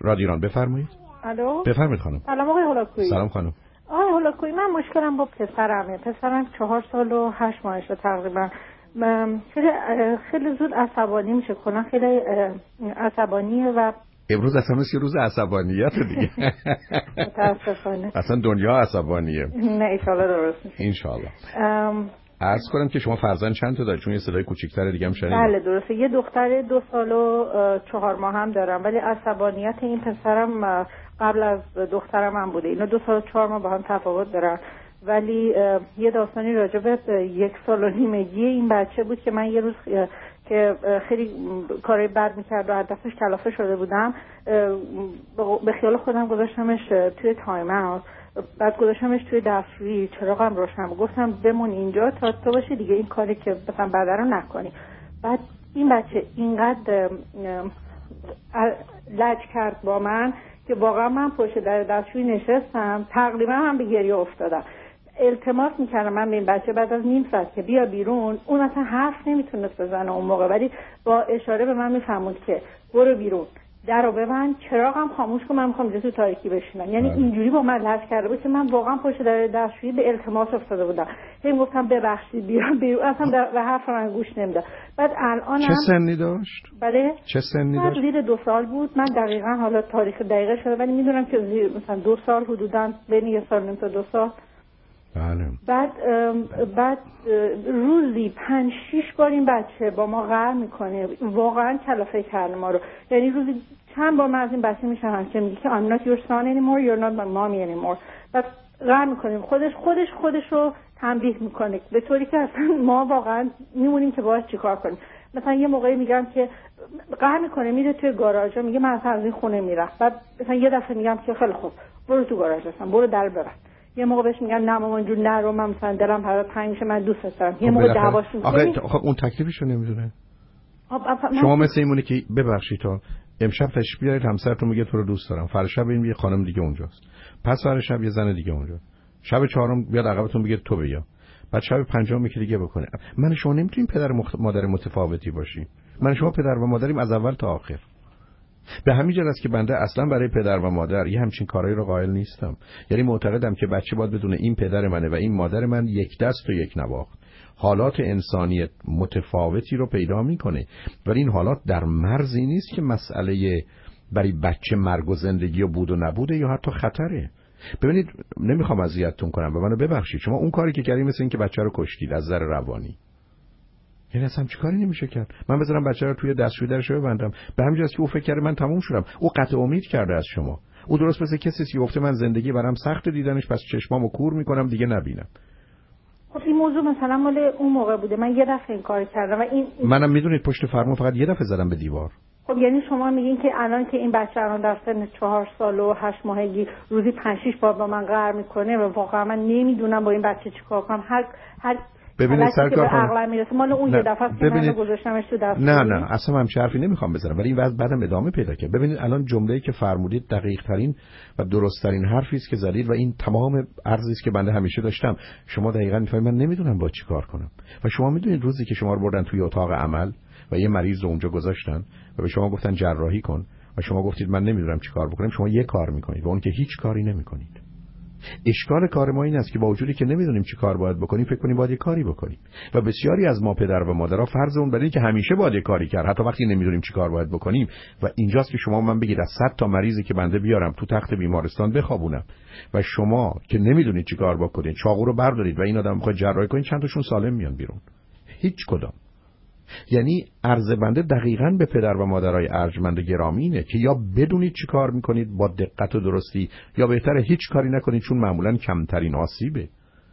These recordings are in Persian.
رادیو ایران. بفرمایید. الو. بفرمایید خانم. سلام آقای هولاکویی. سلام خانم. آقای هولاکویی، من مشکلم با پسرمه. پسرم 4 سال و 8 ماهشه تقریبا. خیلی زود عصبانی میشه، کلا خیلی عصبانیه و امروز اصلا مثل روز عصبانیت دیگه. متاسفانه اصلا دنیا عصبانیه. نه ایشالله درست میشه. انشالله. عرض کنم که شما فرزند چند تا دارید؟ چون یه صدای کوچیک‌تر دیگه هم شنیدم. بله درسته، یه دختر 2 سال و 4 ماه هم دارم، ولی عصبانیت این پسرم قبل از دخترم هم بوده. اینا 2 سال و 4 ماه با هم تفاوت دارن. ولی یه داستانی راجع به 1 سال و نیمگی این بچه بود که من یه روز که خیلی کارهای بد میکرد و دستش کلافه شده بودم، به خیال خودم گذاشتمش توی تایم اوت، بعد گذاشتمش توی دستشویی، چراغم روشن بود، گفتم بمون اینجا تا تو باشی دیگه این کاری که مثلا بعدا رو نکنی. بعد این بچه اینقدر لج کرد با من که واقعا من پشت در دستشویی نشستم، تقریبا هم به گریه افتادم. التماس میکردم من به این بچه بعد از نیم ساعت که بیا بیرون. اون اصلا حرف نمیتونست بزنه اون موقع، ولی با اشاره به من میفهموند که برو بیرون، درو ببند، چراغم خاموش کن، من میخوام اینجا تو تاریکی بشینم. یعنی اینجوری با من لج کرده بود که من واقعا پشت در دستشویی به التماس افتاده بودم. هی گفتم ببخشید بیا بیرون، اصلا به حرف من گوش نمیداد. بعد الان چه سنی داشت؟ بله چه سنی داشت؟ زیر 2 سال بود. من دقیقاً حالا تاریخ دقیقه شده ولی میدونم که مثلا 2 سال حدوداً، بین 1 سال و نیم تا 2 سال. بله. بعد روزی 5-6 بار این بچه با ما قهر میکنه، واقعا کلافه کرده ما رو. یعنی روزی چند بار من از این بچه میشنم که میگه که I'm not your son anymore, you're not my mommy anymore. بعد قهر میکنیم، خودش رو تنبیه میکنه به طوری که اصلا ما واقعا میمونیم که باید چیکار کنیم. مثلا یه موقعی میگم که قهر میکنه میره توی گاراژ، میگه من اصلا از این خونه میرم. بعد مثلا یه دفعه میگم که خیلی خوب برو تو گاراژ، اصلا برو در ببند. یه موقع بهش میگم نه مامان جون نرو، من مثلا دلم برات تنگ میشه، من دوست دارم. یه موقع دعواش میشه. خب اون تکلیفشو نمیدونه. شما مثل اینونه که ببخشید تا امشب تشریف بیارید همسرتون میگه تو رو دوست دارم، فردا شب این یه خانم دیگه اونجاست، پس فردا شب یه زن دیگه اونجا، شب چهارم بیاد عقبتون بگه تو بیا، بعد شب پنجم میگه دیگه بکنه. من شما نمیتونیم پدر مادر متفاوتی باشیم. من شما پدر و مادریم از اول تا آخر. به همین جهت است که بنده اصلا برای پدر و مادر یه همچین کارایی رو قائل نیستم. یعنی معتقدم که بچه باید بدونه این پدر منه و این مادر من یک دست و یک نواخت. حالات انسانی متفاوتی رو پیدا میکنه، ولی این حالات در مرزی نیست که مسئله برای بچه مرگ و زندگی و بود و نبوده یا حتی خطره. ببینید نمیخوام اذیتتون کنم، به منو ببخشید، شما اون کاری که کردید مثل این که بچه رو کشتید از نظر روانی. یعنی اصلا چه کاری نمیشه کرد؟ من بذارم بچه رو توی دستشویی درش ببندم؟ به همین جاست که او فکر کرده من تموم شدم. او قطع امید کرده از شما. او درست مثل کسی که گفته من زندگی برام سخت دیدنش، پس چشمامو کور میکنم دیگه نبینم. خب این موضوع مثلا مال اون موقع بوده، من یه دفعه این کار کردم و این منم میدونید پشت فرمون فقط یه دفعه زدم به دیوار. خب یعنی شما میگین که الان که این بچه الان در سن 4 سال و 8 ماهگی روزی 5-6 بار با من قهر میکنه و واقعا من نمیدونم با این بچه چیکار کنم. هر ببینید سرکار عقلم میرسه مال اون یه دفعه که من گذاشتمش تو دست. نه اصلا من حرفی نمیخوام بزنم، ولی این وضع بعدم ادامه پیدا کرد. ببینید الان جمله‌ای که فرمودید دقیق ترین و درست ترین حرفی است که زدید و این تمام ارزی است که بنده همیشه داشتم. شما دقیقاً میفهمید من نمیدونم با چی کار کنم. و شما میدونید روزی که شما رو بردن توی اتاق عمل و یه مریض رو اونجا گذاشتن و به شما گفتن جراحی کن و شما گفتید من نمیدونم چی کار بکنم، شما یه کار میکنید و اون که هیچ کاری نمیکنید. اشکال کار ما این است که با وجودی که نمیدونیم چی کار باید بکنیم فکر کنیم باید یه کاری بکنیم و بسیاری از ما پدر و مادرها فرض اون بر اینه که همیشه باید یه کاری کرد حتی وقتی نمیدونیم چی کار باید بکنیم. و اینجاست که شما من بگید از 100 تا مریضی که بنده بیارم تو تخت بیمارستان بخوابونم و شما که نمیدونید چی کار بکنید چاقو رو بردارید و این آدم میخواد جراحی کنید، چند تاشون سالم میان بیرون؟ هیچ کدام. یعنی عرض بنده دقیقاً به پدر و مادرای ارجمند گرامی اینه که یا بدونید چی کار میکنید با دقت و درستی یا بهتره هیچ کاری نکنید، چون معمولاً کمترین آسیبه.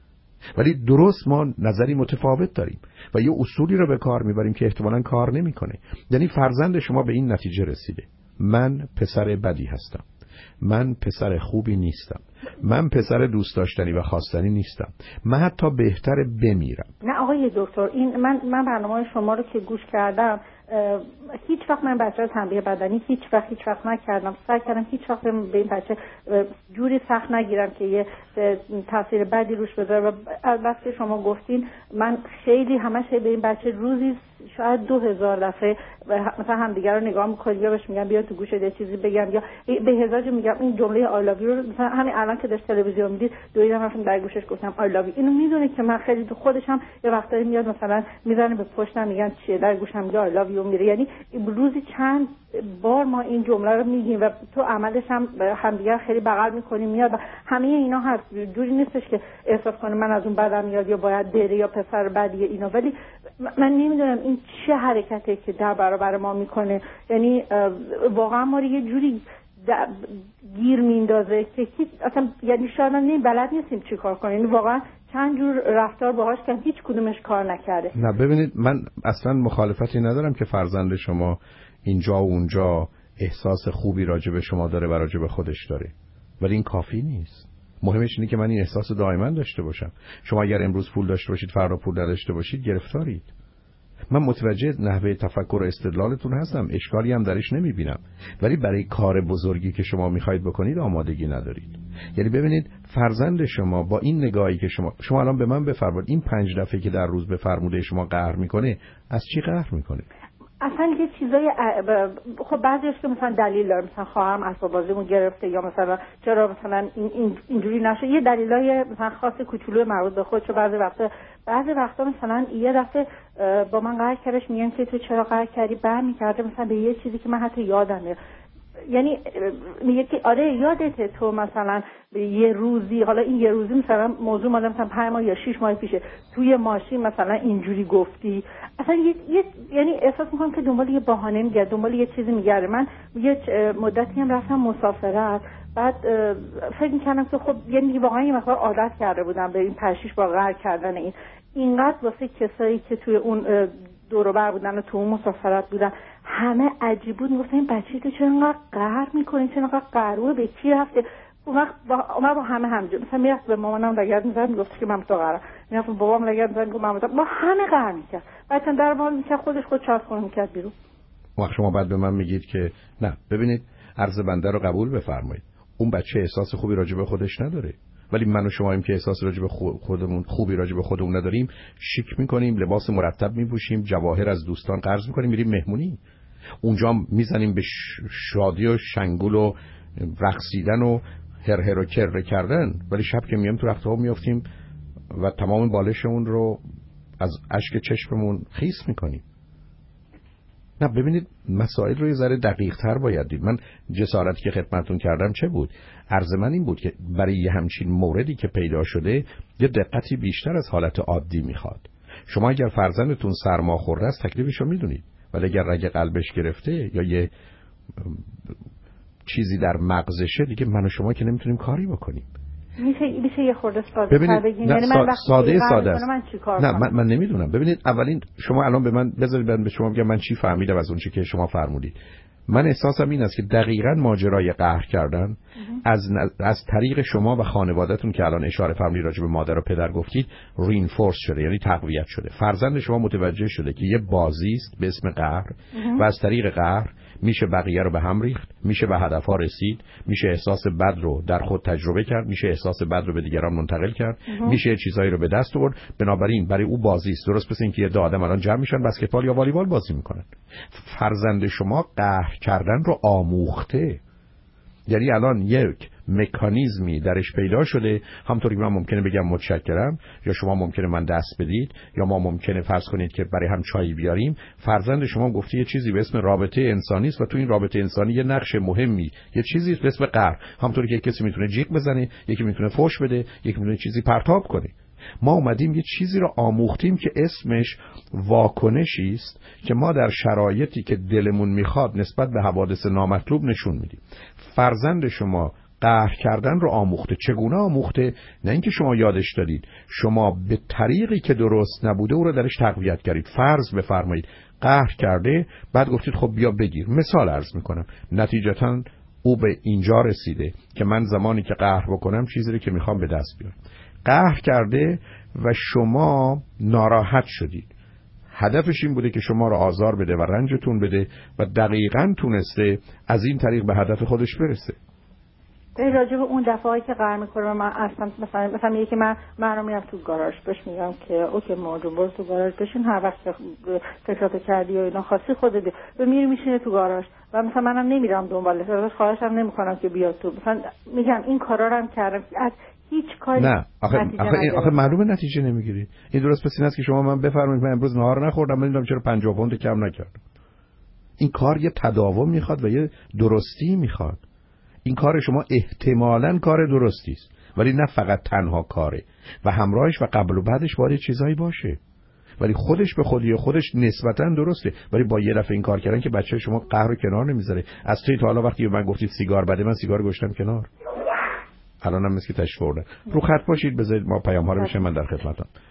ولی درست ما نظری متفاوت داریم و یه اصولی رو به کار میبریم که احتمالاً کار نمیکنه. یعنی فرزند شما به این نتیجه رسیده من پسر بدی هستم، من پسر خوبی نیستم، من پسر دوست داشتنی و خواستنی نیستم، من حتی بهتره بمیرم. نه آقای دکتر، این من برنامه شما رو که گوش کردم هیچ وقت من بچه رو تنبیه بدنی هیچ وقت نکردم. سعی کردم هیچ وقت به این بچه جوری سخت نگیرم که یه تاثیر بدی روش بذاره و البته شما گفتین من خیلی همش به این بچه روزی شاید 2000 دفعه مثلا همدیگه رو نگاه می‌کنیم یا بهش میگم بیا تو گوشت یه چیزی بگم، یا به هزار جا میگم این جمله آی لاو یو رو مثلا همین الان که داشت تلویزیون میدید دویدم رفتم در گوشش گفتم آی لاو یو. اینو میدونه که من خیلی تو خودش هم یه وقتایی میاد مثلا میزنه به پشتم میگن چیه، در گوشم میگه آی لاو یو میره. یعنی روزی چند بار ما این جمله رو میگیم و تو عملش هم همدیگه خیلی بغل میکنیم میاد. و همه اینا هست، جوری نیستش که احساس کنه من از اون بدم میاد یا باید بره یا پسر بدیه اینا. ولی من نمیدونم این چه حرکته که در برابر ما میکنه. یعنی واقعا ما رو یه جوری گیر میندازه که اصلا یعنی شاید هم بلد نیستیم چی کار کنیم. یعنی واقعا چند جور رفتار باهاش که هیچ کدومش کار نکرده. نه ببینید، من اصلا مخالفتی ندارم که فرزند شما اینجا و اونجا احساس خوبی راجع به شما داره و راجع به خودش داره، ولی این کافی نیست. مهمش اینه که من این احساس دائما داشته باشم. شما اگر امروز پول داشته باشید فردا پول نداشته باشید گرفتارید. من متوجه نحوه تفکر و استدلالتون هستم، اشکالی هم درش نمیبینم، ولی برای کار بزرگی که شما میخواید بکنید آمادگی ندارید. یعنی ببینید فرزند شما با این نگاهی که شما الان به من بفرمایید، این 5 دفعه که در روز به فرموده شما قهر میکنه، از چی قهر میکنه؟ اصلا یه چیزای خب بعضیش که مثلا دلیل داره، مثلا خواهرم اسباب بازیمو گرفته یا مثلا چرا مثلا اینجوری نشه، یه دلیلای مثلا خاص کوچولو مربوط به خودش. بعضی وقتا مثلا یه دفعه با من قهر کردش، میگن که تو چرا قهر کردی، برمیگرده مثلا به یه چیزی که من حتی یادمه. یعنی میگه که آره یادته تو مثلا یه روزی، حالا این یه روزی مثلا موضوع مال مثلا 5 ماه یا 6 ماه پیشه، توی ماشین مثلا اینجوری گفتی. اصلا یعنی احساس میکنم که دنبال یه بهانه میگرده، دنبال یه چیزی میگرده. من یه مدتی هم رفتم مسافرت، بعد فکر میکنم که خب یعنی واقعا یه مقدار عادت کرده بودم به این 5-6 بار قهر کردن. اینقدر واسه کسایی که توی اون دور و بر بودن و تو اون مسافرت بودن همه عجیب بود، میگفتن این بچه تو چرا انقدر قهر میکنی، چرا انقدر قهروه، به کی رفته؟ اون وقت با همه همجور مثلا میرفت به مامانم لگد میزد میگفت که من تو قهرم، میرفت بابام لگد میزد میگفت من با همه قهر میکرد. بعد در مال میکرد خودش چسبون میکرد بیرون. وقت شما بعد به من میگید که نه ببینید عرض بنده رو قبول بفرمایید، اون بچه احساس خوبی راجع به خودش نداره، ولی من و شما که احساس راجع به خودمون خوبی راجع به خودمون نداریم، شیک میکنیم، لباس مرتب میپوشیم، جواهر از دوستان قرض میکنیم، میریم مهمونی، اونجا میزنیم به شادی و شنگول و رقصیدن و هر و کر کردن، ولی شب که میام تو رختخواب میافتیم و تمام بالشمون رو از اشک چشممون خیس میکنیم. نه ببینید مسائل رو یه ذره دقیق تر باید دید. من جسارتی که خدمتتون کردم چه بود؟ عرض من این بود که برای یه همچین موردی که پیدا شده یه دقتی بیشتر از حالت عادی میخواد. شما اگر فرزندتون سرماخورده است تکلیفشو میدونید، ولی اگر رگ قلبش گرفته یا یه چیزی در مغزشه دیگه من و شما که نمیتونیم کاری بکنیم. میشه یه خورده ساده بگین؟ یعنی من ساده است. من چیکار نه کنم؟ من نمیدونم. ببینید اولین شما الان به من بذارید به شما بگم من چی فهمیدم از اون چیزی که شما فرمودید. من احساسم این است که دقیقاً ماجرای قهر کردن از طریق شما و خانواده‌تون که الان اشاره فرمودید راجع به مادر و پدر گفتید رینفورس شده، یعنی تقویت شده. فرزند شما متوجه شده که یه بازی است به اسم قهر و از طریق قهر میشه بقیه رو به هم ریخت، میشه به هدفها رسید، میشه احساس بد رو در خود تجربه کرد، میشه احساس بد رو به دیگران منتقل کرد، میشه چیزایی رو به دست آورد. بنابراین برای او بازی است. درست مثل اینکه یه آدم الان جمع میشن بسکتبال یا والیبال بازی میکنن. فرزند شما قهر کردن رو آموخته، یعنی الان یک مکانیزمی درش پیدا شده. همونطوری که من ممکنه بگم متشکرم یا شما ممکنه من دست بدید یا ما ممکنه فرض کنید که برای هم چای بیاریم. فرزند شما گفته یه چیزی به اسم رابطه انسانی است و تو این رابطه انسانی یه نقش مهمی، یه چیزی به اسم قهر. همونطوری که کسی میتونه جیغ بزنه، یکی میتونه فحش بده، یکی میتونه چیزی پرتاب کنه. ما اومدیم یه چیزی رو آموختیم که اسمش واکنشی است که ما در شرایطی که دلمون میخواد نسبت به حوادث نامطلوب نشون میدیم. فرزند شما قهر کردن رو آموخته. چگونه آموخته؟ نه اینکه شما یادش دادید، شما به طریقی که درست نبوده او رو درش تقویت کردید. فرض بفرمایید قهر کرده، بعد گفتید خب بیا بگیر. مثال عرض میکنم، نتیجتاً او به اینجا رسیده که من زمانی که قهر بکنم چیزی رو که میخوام به دست بیارم. قهر کرده و شما ناراحت شدید. هدفش این بوده که شما رو آزار بده و رنجتون بده و دقیقاً تونسته از این طریق به هدف خودش برسه. راجع به اون دفعه‌ای که قهر میکنه من اصلا مثلا یکی من رو میرم تو گاراژ بهش میگم که اوکی ماجون برو تو گاراژ بشین، هر وقت فکراتو کردی و اینا خاصی خودت و میری میشینه تو گاراژ و مثلا منم نمیرم دنبالش، ازش خواهشم نمیکنم که بیاد تو، مثلا میگم این کارا رو هم کردم از هیچ کاری نه آخه معلومه نتیجه نمیگیری. این درست پس این است که شما من بفرمایید من امروز نهار نخوردم، نمیدونم چرا 50 پوند کم نکردم. این کار یه تداوم میخواد و یه درستی میخواد. این کار شما احتمالاً کار درستی است، ولی نه فقط تنها کاره و همراهش و قبل و بعدش باید چیزایی باشه، ولی خودش به خودی خودش نسبتاً درسته. ولی با یه دفعه این کار کردن که بچه شما قهر رو کنار نمیذاره. از توی تا حالا وقتی به من گفتید سیگار بده، من سیگار گذاشتم کنار، الانم مثل که تشویق بردن. رو خط باشید، بذارید ما پیام ها رو بشیم، من در خدمتم.